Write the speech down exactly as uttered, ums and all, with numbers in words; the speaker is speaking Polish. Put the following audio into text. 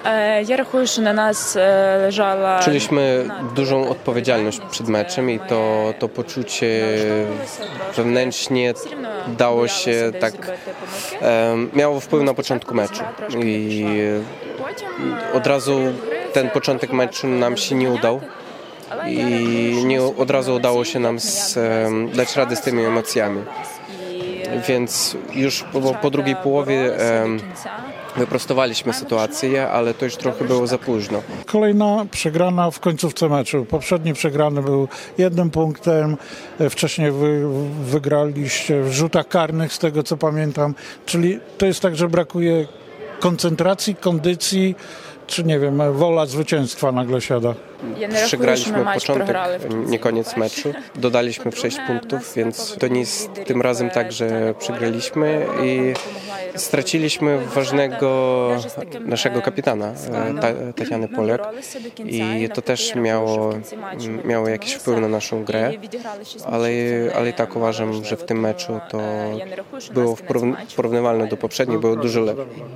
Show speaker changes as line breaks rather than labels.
Я рахую, що на нас лежала...
Czuliśmy dużą odpowiedzialność przed meczem i to, to poczucie wewnętrznie dało się tak, e, miało wpływ na początku meczu i od razu ten początek meczu nam się nie udał i nie od razu udało się nam z, e, dać radę z tymi emocjami. Więc już po, po drugiej połowie e, wyprostowaliśmy sytuację, ale to już trochę było za późno.
Kolejna przegrana w końcówce meczu. Poprzedni przegrany był jednym punktem. Wcześniej wy, wygraliście w rzutach karnych, z tego co pamiętam. Czyli to jest tak, że brakuje koncentracji, kondycji, czy nie wiem, wola zwycięstwa nagle siada.
Przegraliśmy początek, nie koniec meczu. Dodaliśmy sześć punktów, więc to nie jest tym razem tak, że przegraliśmy i straciliśmy ważnego naszego kapitana, Tatiany Polak, i to też miało, miało jakiś wpływ na naszą grę, ale, ale i tak uważam, że w tym meczu to było porównywalne do poprzednich, było dużo lepiej.